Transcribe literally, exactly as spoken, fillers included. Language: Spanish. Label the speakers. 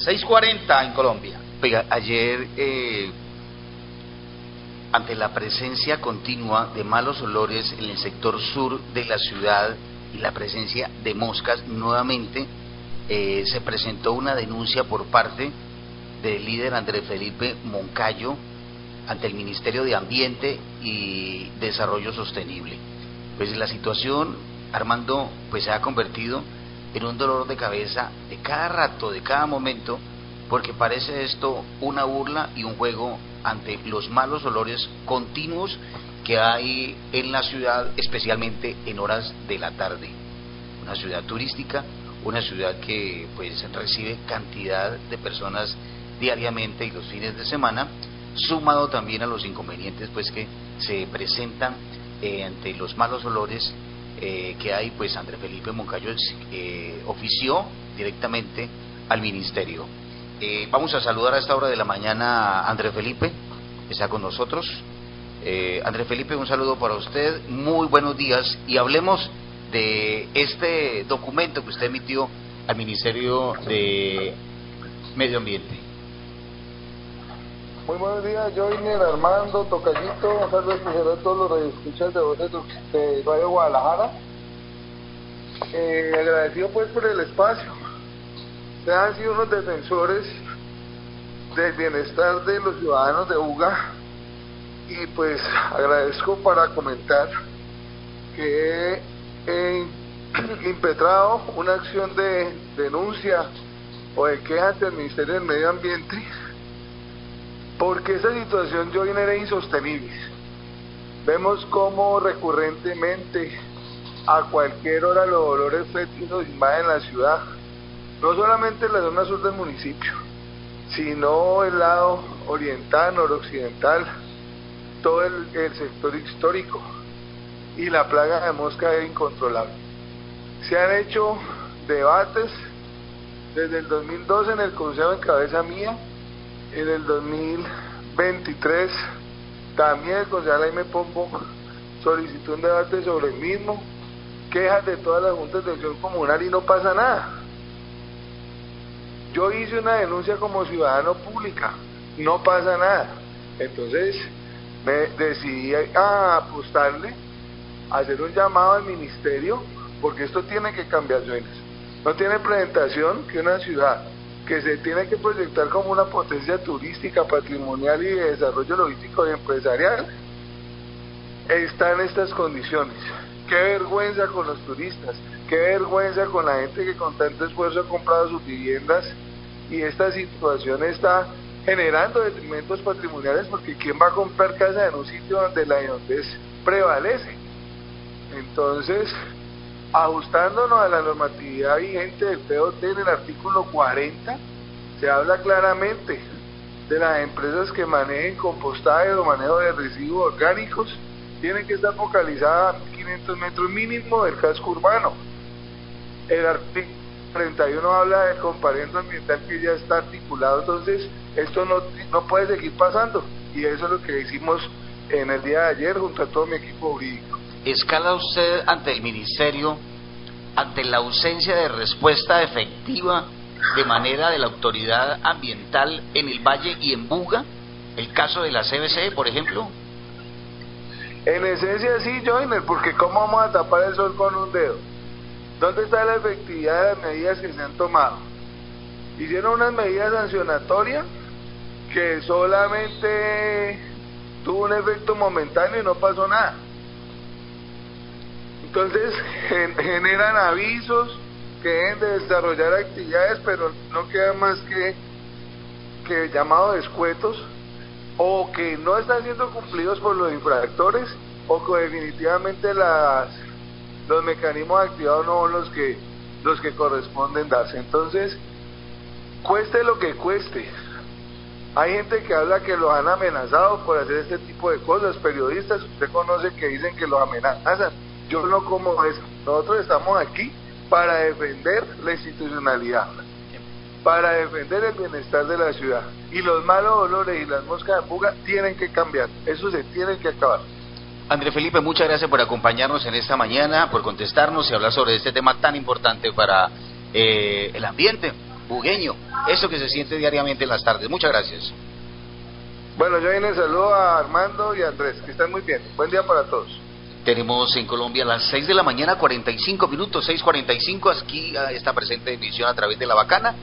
Speaker 1: seis cuarenta en Colombia. Oiga, ayer, eh, ante la presencia continua de malos olores en el sector sur de la ciudad y la presencia de moscas, nuevamente eh, se presentó una denuncia por parte del líder Andrés Felipe Moncayo ante el Ministerio de Ambiente y Desarrollo Sostenible. Pues la situación, Armando, pues se ha convertido en un dolor de cabeza de cada rato, de cada momento, porque parece esto una burla y un juego ante los malos olores continuos que hay en la ciudad, especialmente en horas de la tarde. Una ciudad turística, una ciudad que pues recibe cantidad de personas diariamente y los fines de semana, sumado también a los inconvenientes pues que se presentan eh, ante los malos olores eh, que hay. Pues Andrés Felipe Moncayo eh, ofició directamente al ministerio. Eh, vamos a saludar a esta hora de la mañana a Andrés Felipe, que está con nosotros. Eh, Andrés Felipe, un saludo para usted, muy buenos días, y hablemos de este documento que usted emitió al Ministerio de Medio Ambiente.
Speaker 2: Muy buenos días, Joiner, Armando, Tocayito, un saludo especial a todos los radioescuchas de Voces de Radio Guadalajara. Eh, agradecido pues por el espacio. Ustedes han sido unos defensores del bienestar de los ciudadanos de Buga, y pues agradezco para comentar que he impetrado una acción de denuncia o de queja ante el Ministerio del Medio Ambiente, porque esa situación, Joiner, es insostenible. Vemos cómo recurrentemente a cualquier hora los olores fétidos invaden la ciudad, no solamente en la zona sur del municipio, sino el lado oriental, noroccidental, todo el, el sector histórico, y la plaga de mosca es incontrolable. Se han hecho debates desde el dos mil doce en el Consejo en cabeza mía, en el dos mil veintitrés también el concejal Jaime Pombo solicitó un debate sobre el mismo, quejas de todas las juntas de acción comunal, y no pasa nada. Yo hice una denuncia como ciudadano pública, no pasa nada. Entonces me decidí a apostarle, a hacer un llamado al ministerio, porque esto tiene que cambiar, Joines. No tiene presentación que una ciudad que se tiene que proyectar como una potencia turística, patrimonial y de desarrollo logístico y empresarial está en estas condiciones. Qué vergüenza con los turistas, qué vergüenza con la gente que con tanto esfuerzo ha comprado sus viviendas, y esta situación está generando detrimentos patrimoniales, porque ¿quién va a comprar casa en un sitio donde la hediondez prevalece? Entonces, ajustándonos a la normatividad vigente del P O T, en el artículo cuarenta se habla claramente de las empresas que manejen compostaje o manejo de residuos orgánicos, tienen que estar focalizadas a mil quinientos metros mínimo del casco urbano. El artículo treinta y uno habla del comparendo ambiental que ya está articulado. Entonces esto no, no puede seguir pasando, y eso es lo que hicimos en el día de ayer junto a todo mi equipo jurídico.
Speaker 1: ¿Escala usted ante el ministerio ante la ausencia de respuesta efectiva de manera de la autoridad ambiental en el Valle y en Buga? El caso de la C B C, por ejemplo.
Speaker 2: En esencia sí, Joiner, porque ¿cómo vamos a tapar el sol con un dedo? ¿Dónde está la efectividad de las medidas que se han tomado? Hicieron unas medidas sancionatorias que solamente tuvo un efecto momentáneo y no pasó nada. Entonces generan avisos que deben de desarrollar actividades, pero no queda más que, que llamados escuetos, o que no están siendo cumplidos por los infractores, o que definitivamente las, los mecanismos activados no son los que, los que corresponden darse. Entonces, cueste lo que cueste, hay gente que habla que los han amenazado por hacer este tipo de cosas, periodistas, usted conoce, que dicen que los amenazan. Yo no como eso. Nosotros estamos aquí para defender la institucionalidad, para defender el bienestar de la ciudad, y los malos olores y las moscas de Buga tienen que cambiar, eso se tiene que acabar.
Speaker 1: Andrés Felipe, muchas gracias por acompañarnos en esta mañana, por contestarnos y hablar sobre este tema tan importante para eh, el ambiente jugueño, eso que se siente diariamente en las tardes. Muchas gracias.
Speaker 2: Bueno, yo vine saludo a Armando y a Andrés, que están muy bien. Buen día para todos.
Speaker 1: Tenemos en Colombia las seis de la mañana, cuarenta y cinco minutos, seis cuarenta y cinco, aquí está presente emisión a través de La Bacana.